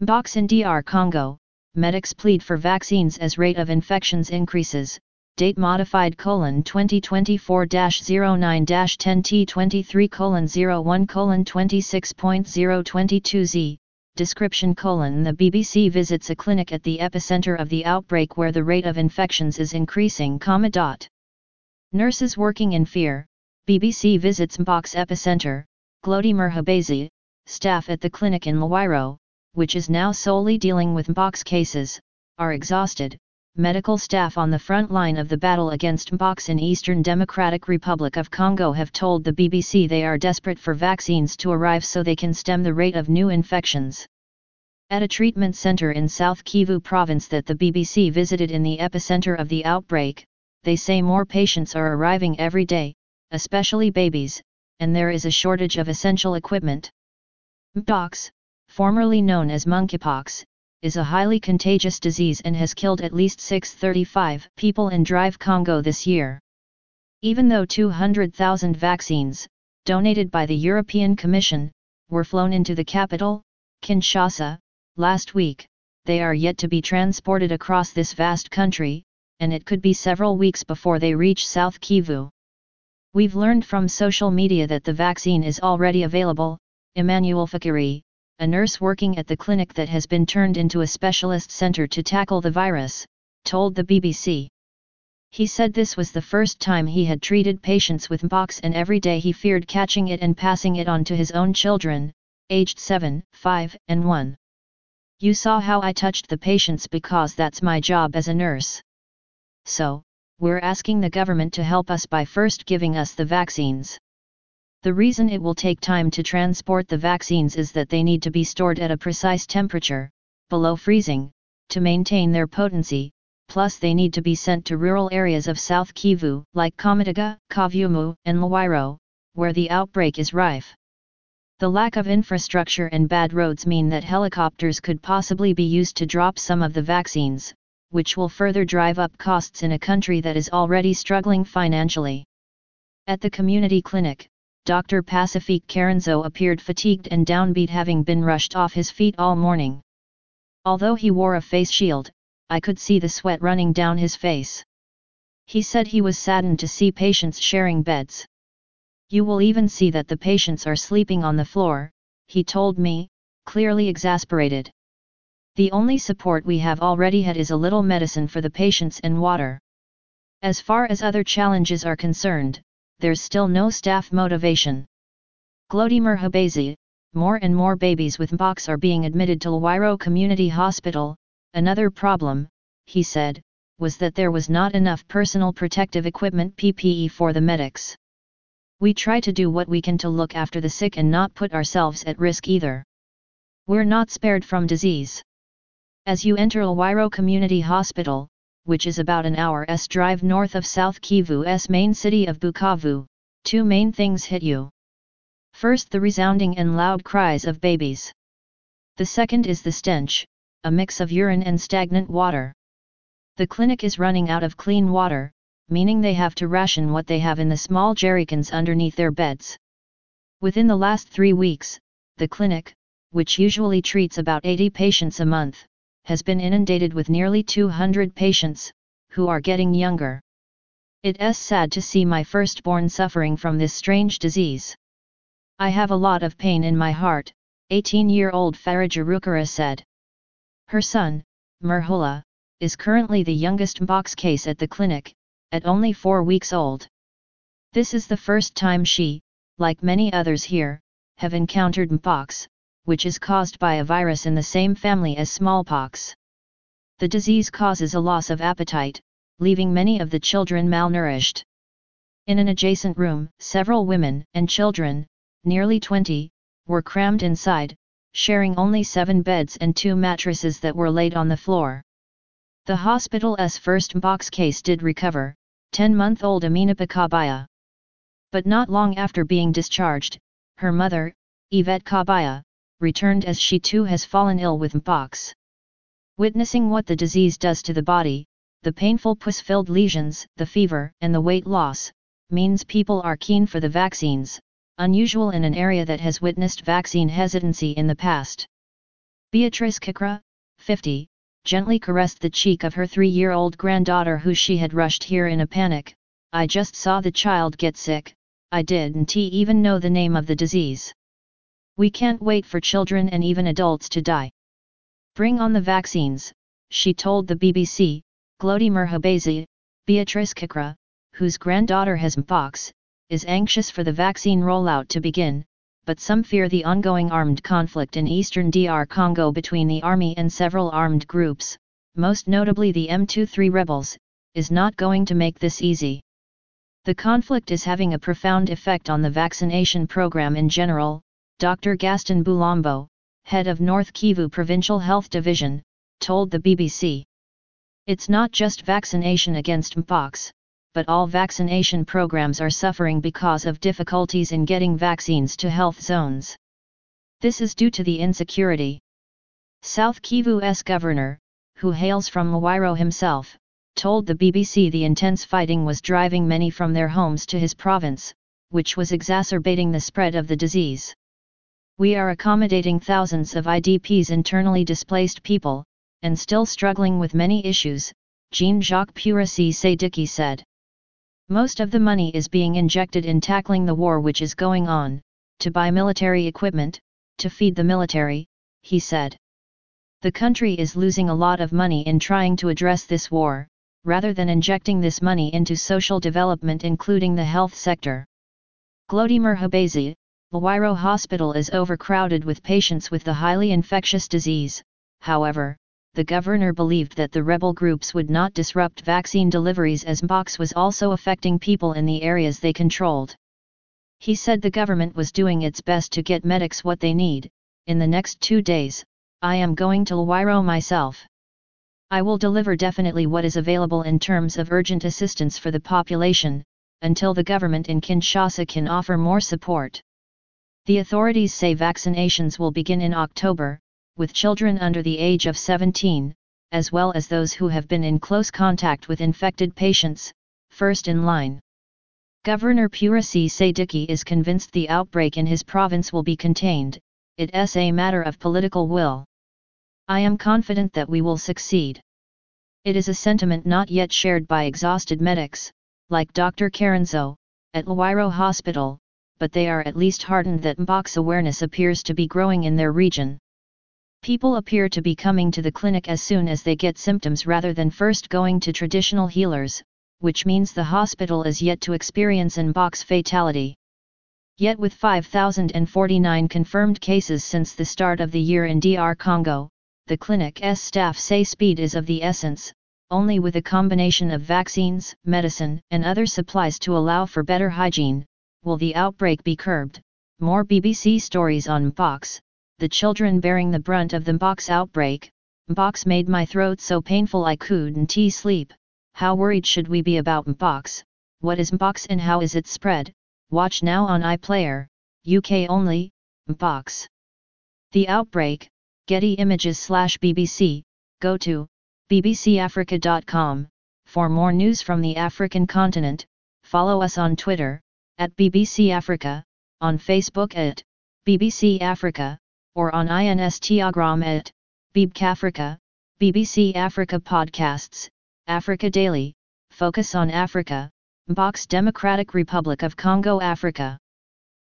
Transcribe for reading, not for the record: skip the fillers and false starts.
Mpox in DR Congo, medics plead for vaccines as rate of infections increases. Date modified: 2024-09-10T23:01:26.022Z. Description: The BBC visits a clinic at the epicenter of the outbreak where the rate of infections is increasing. Nurses working in fear. BBC visits Mpox epicenter. Glody Merhabazi, staff at the clinic in Luwairo, which is now solely dealing with Mpox cases, are exhausted. Medical staff on the front line of the battle against Mpox in Eastern Democratic Republic of Congo have told the BBC they are desperate for vaccines to arrive so they can stem the rate of new infections. At a treatment center in South Kivu province that the BBC visited in the epicenter of the outbreak, they say more patients are arriving every day, especially babies, and there is a shortage of essential equipment. Mpox, formerly known as monkeypox, is a highly contagious disease and has killed at least 635 people in Drive Congo this year. Even though 200,000 vaccines, donated by the European Commission, were flown into the capital, Kinshasa, last week, they are yet to be transported across this vast country, and it could be several weeks before they reach South Kivu. We've learned from social media that the vaccine is already available. Emmanuel Fakiri, a nurse working at the clinic that has been turned into a specialist center to tackle the virus, told the BBC. He said this was the first time he had treated patients with Mpox and every day he feared catching it and passing it on to his own children, aged 7, 5, and 1. You saw how I touched the patients because that's my job as a nurse. So, we're asking the government to help us by first giving us the vaccines. The reason it will take time to transport the vaccines is that they need to be stored at a precise temperature, below freezing, to maintain their potency, plus they need to be sent to rural areas of South Kivu, like Kamitaga, Kavumu, and Luwairo, where the outbreak is rife. The lack of infrastructure and bad roads mean that helicopters could possibly be used to drop some of the vaccines, which will further drive up costs in a country that is already struggling financially. At the community clinic, Dr. Pacifique Karenzo appeared fatigued and downbeat, having been rushed off his feet all morning. Although he wore a face shield, I could see the sweat running down his face. He said he was saddened to see patients sharing beds. You will even see that the patients are sleeping on the floor, he told me, clearly exasperated. The only support we have already had is a little medicine for the patients and water. As far as other challenges are concerned, there's still no staff motivation. Glody Merhabazi, more and more babies with Mpox are being admitted to Luwairo Community Hospital. Another problem, he said, was that there was not enough personal protective equipment (PPE) for the medics. We try to do what we can to look after the sick and not put ourselves at risk either. We're not spared from disease. As you enter Luwairo Community Hospital, which is about an hour's drive north of South Kivu's main city of Bukavu, two main things hit you. First, the resounding and loud cries of babies. The second is the stench, a mix of urine and stagnant water. The clinic is running out of clean water, meaning they have to ration what they have in the small jerrycans underneath their beds. Within the last 3 weeks, the clinic, which usually treats about 80 patients a month, has been inundated with nearly 200 patients, who are getting younger. It's sad to see my firstborn suffering from this strange disease. I have a lot of pain in my heart, 18-year-old Faraja Rukara said. Her son, Merhula, is currently the youngest Mpox case at the clinic, at only 4 weeks old. This is the first time she, like many others here, have encountered Mpox, which is caused by a virus in the same family as smallpox. The disease causes a loss of appetite, leaving many of the children malnourished. In an adjacent room, several women and children, nearly 20, were crammed inside, sharing only 7 beds and 2 mattresses that were laid on the floor. The hospital's first Mpox case did recover, 10-month-old Aminapa Kabaya. But not long after being discharged, her mother, Yvette Kabaya, returned as she too has fallen ill with Mpox. Witnessing what the disease does to the body, the painful pus-filled lesions, the fever, and the weight loss, means people are keen for the vaccines, unusual in an area that has witnessed vaccine hesitancy in the past. Beatrice Kikra, 50, gently caressed the cheek of her 3-year-old granddaughter who she had rushed here in a panic. I just saw the child get sick, I didn't even know the name of the disease. We can't wait for children and even adults to die. Bring on the vaccines, she told the BBC. Glody Merhabezi, Beatrice Kikra, whose granddaughter has mpox, is anxious for the vaccine rollout to begin, but some fear the ongoing armed conflict in eastern DR Congo between the army and several armed groups, most notably the M23 rebels, is not going to make this easy. The conflict is having a profound effect on the vaccination program in general, Dr. Gaston Boulambo, head of North Kivu Provincial Health Division, told the BBC. It's not just vaccination against mpox, but all vaccination programs are suffering because of difficulties in getting vaccines to health zones. This is due to the insecurity. South Kivu's governor, who hails from Lwairo himself, told the BBC the intense fighting was driving many from their homes to his province, which was exacerbating the spread of the disease. We are accommodating thousands of IDPs, internally displaced people, and still struggling with many issues, Jean-Jacques Purissy Sadiki said. Most of the money is being injected in tackling the war which is going on, to buy military equipment, to feed the military, he said. The country is losing a lot of money in trying to address this war, rather than injecting this money into social development including the health sector. Glody Merhabezi, Lwairo Hospital is overcrowded with patients with the highly infectious disease. However, the governor believed that the rebel groups would not disrupt vaccine deliveries as mpox was also affecting people in the areas they controlled. He said the government was doing its best to get medics what they need. In the next 2 days, I am going to Lwairo myself. I will deliver definitely what is available in terms of urgent assistance for the population, until the government in Kinshasa can offer more support. The authorities say vaccinations will begin in October, with children under the age of 17, as well as those who have been in close contact with infected patients, first in line. Governor Purissy Sadiki is convinced the outbreak in his province will be contained. It's a matter of political will. I am confident that we will succeed. It is a sentiment not yet shared by exhausted medics, like Dr. Karenzo, at Lwairo Hospital, but they are at least heartened that mpox awareness appears to be growing in their region. People appear to be coming to the clinic as soon as they get symptoms rather than first going to traditional healers, which means the hospital is yet to experience an mpox fatality. Yet with 5,049 confirmed cases since the start of the year in DR Congo, the clinic's staff say speed is of the essence. Only with a combination of vaccines, medicine, and other supplies to allow for better hygiene, will the outbreak be curbed. More BBC stories on mpox. The children bearing the brunt of the mpox outbreak. Mpox made my throat so painful I couldn't sleep. How worried should we be about mpox? What is mpox and how is it spread? Watch now on iPlayer, UK only. Mpox. The outbreak. Getty Images/BBC. Go to bbcafrica.com. For more news from the African continent, follow us on Twitter, at BBC Africa, on Facebook at BBC Africa, or on Instagram at bbcafrica. BBC Africa Podcasts, Africa Daily, Focus on Africa, Mpox Democratic Republic of Congo, Africa.